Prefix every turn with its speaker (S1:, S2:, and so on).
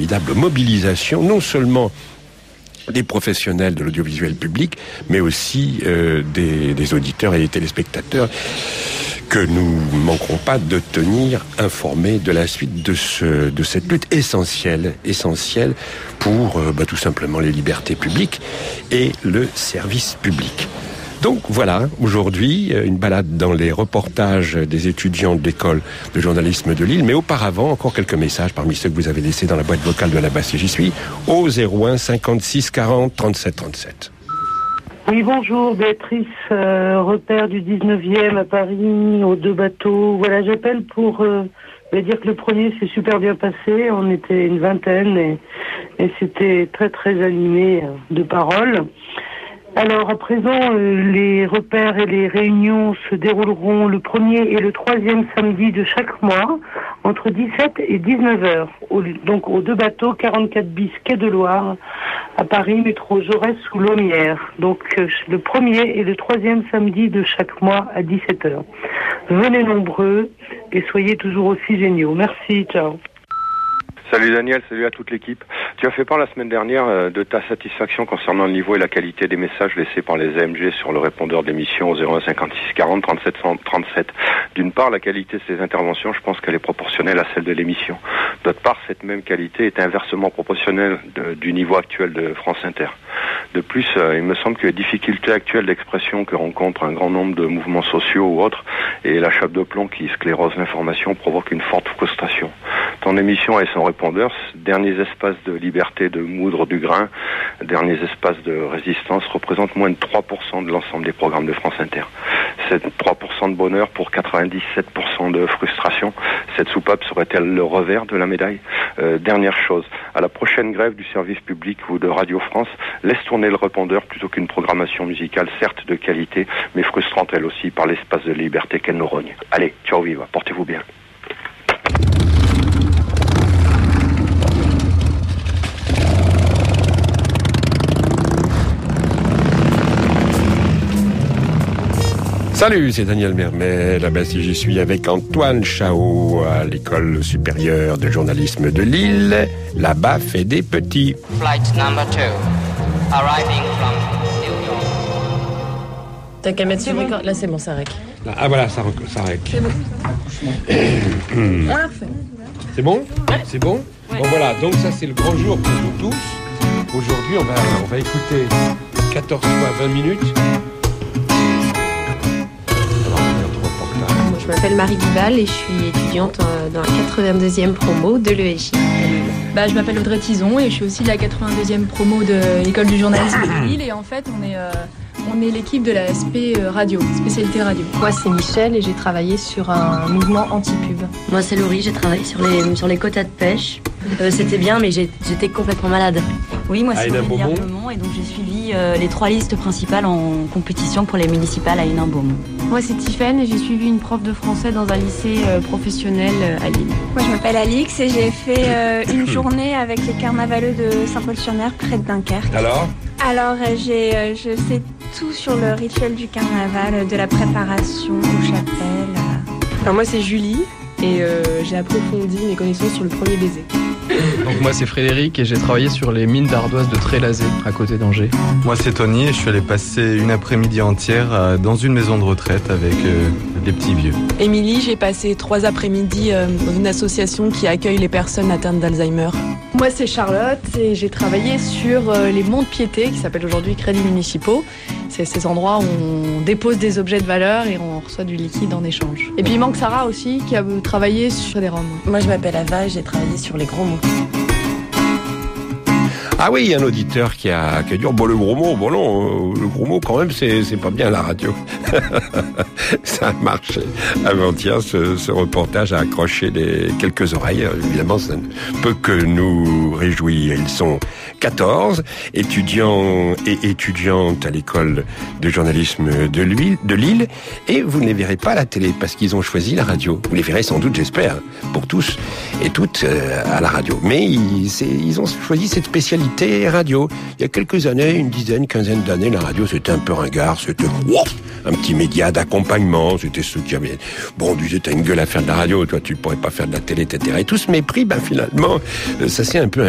S1: formidable mobilisation, non seulement des professionnels de l'audiovisuel public, mais aussi des auditeurs et des téléspectateurs que nous ne manquerons pas de tenir informés de la suite de cette lutte essentielle pour tout simplement les libertés publiques et le service public. Donc voilà, aujourd'hui, une balade dans les reportages des étudiants de l'école de journalisme de Lille, mais auparavant, encore quelques messages parmi ceux que vous avez laissés dans la boîte vocale de la Basse et j'y suis, au 01 56 40 37 37.
S2: Oui, bonjour, Béatrice, repère du 19e à Paris, aux 2 bateaux. Voilà, j'appelle pour dire que le premier s'est super bien passé. On était une vingtaine et c'était très très animé de paroles. Alors, à présent, les repères et les réunions se dérouleront le 1er et le 3e samedi de chaque mois, entre 17 et 19 heures. Donc, aux 2 bateaux, 44 bis, quai de Loire, à Paris, métro Jaurès sous Laumière. Donc, le 1er et le 3e samedi de chaque mois à 17 heures. Venez nombreux et soyez toujours aussi géniaux. Merci, ciao.
S3: Salut Daniel, salut à toute l'équipe. Tu as fait part la semaine dernière de ta satisfaction concernant le niveau et la qualité des messages laissés par les AMG sur le répondeur d'émission au 01 56 40 37 37. D'une part, la qualité de ces interventions, je pense qu'elle est proportionnelle à celle de l'émission. D'autre part, cette même qualité est inversement proportionnelle du niveau actuel de France Inter. De plus, il me semble que les difficultés actuelles d'expression que rencontrent un grand nombre de mouvements sociaux ou autres et la chape de plomb qui sclérose l'information provoquent une forte frustration. Ton émission et son répondeur, derniers espaces de liberté de moudre du grain, derniers espaces de résistance, représentent moins de 3% de l'ensemble des programmes de France Inter. C'est 3% de bonheur pour 97% de frustration. Cette soupape serait-elle le revers de la médaille ? Dernière chose, à la prochaine grève du service public ou de Radio France, laisse tourner le répondeur plutôt qu'une programmation musicale, certes de qualité, mais frustrante elle aussi par l'espace de liberté qu'elle nous rogne. Allez, ciao viva, portez-vous bien.
S1: Salut, c'est Daniel Mermet, là-bas si j'y suis avec Antoine Chao à l'école supérieure de journalisme de Lille. Là-bas fait des petits.
S4: Flight number 2, arriving from New York.
S5: T'as qu'à mettre sur le record. Là c'est bon, ça rec.
S1: Ah voilà, ça rec.
S5: C'est bon. On l'a refait.
S1: C'est bon ?
S5: Ouais.
S1: C'est bon ?
S5: Ouais.
S1: Bon voilà, donc ça c'est le grand jour pour vous tous. Aujourd'hui on va écouter 14 fois 20 minutes.
S6: Je m'appelle Marie Duval et je suis étudiante dans la 82e promo de l'ESJ.
S7: Je m'appelle Audrey Tison et je suis aussi de la 82e promo de l'école du journalisme de Lille. Et en fait, on est l'équipe de la SP radio, spécialité radio.
S6: Moi, c'est Michel et j'ai travaillé sur un mouvement anti-pub.
S8: Moi, c'est Laurie, j'ai travaillé sur les quotas de pêche. C'était bien, mais j'étais complètement malade.
S9: Oui, moi, c'est Hénin Beaumont et donc j'ai suivi les 3 listes principales en compétition pour les municipales à Hénin Beaumont.
S6: Moi, c'est Tiffaine et j'ai suivi une prof de français dans un lycée professionnel à Lille.
S10: Moi, je m'appelle Alix et j'ai fait une journée avec les carnavaleux de Saint-Paul-sur-Mer près de Dunkerque.
S1: Alors,
S10: je sais tout sur le rituel du carnaval, de la préparation aux chapelles.
S5: Alors moi, c'est Julie et j'ai approfondi mes connaissances sur le premier baiser.
S11: Donc moi c'est Frédéric et j'ai travaillé sur les mines d'ardoise de Trélazé à côté d'Angers.
S12: Moi c'est Tony et je suis allé passer une après-midi entière dans une maison de retraite avec des petits vieux.
S5: Émilie, j'ai passé 3 après-midi dans une association qui accueille les personnes atteintes d'Alzheimer.
S7: Moi, c'est Charlotte et j'ai travaillé sur les monts de piété qui s'appellent aujourd'hui crédits municipaux. C'est ces endroits où on dépose des objets de valeur et on reçoit du liquide en échange. Et puis il manque Sarah aussi qui a travaillé sur les Roms.
S8: Moi je m'appelle Ava et j'ai travaillé sur les gros mots.
S1: ah oui, un auditeur qui a dit oh, le gros mot, non, le gros mot quand même c'est pas bien la radio. Ça a marché. Avant-hier, ce reportage a accroché quelques oreilles. Évidemment, ça ne peut que nous réjouir. Ils sont 14 étudiants et étudiantes à l'école de journalisme de Lille, et vous ne les verrez pas à la télé parce qu'ils ont choisi la radio. Vous les verrez sans doute, j'espère, pour tous et toutes à la radio. Mais ils ont choisi cette spécialité radio. Il y a quelques années, une dizaine, quinzaine d'années, la radio c'était un peu ringard, c'était un petit média d'accompagnement, c'était ceux qui avaient disaient t'as une gueule à faire de la radio, toi tu ne pourrais pas faire de la télé, etc. Et tout ce mépris, finalement, ça s'est un peu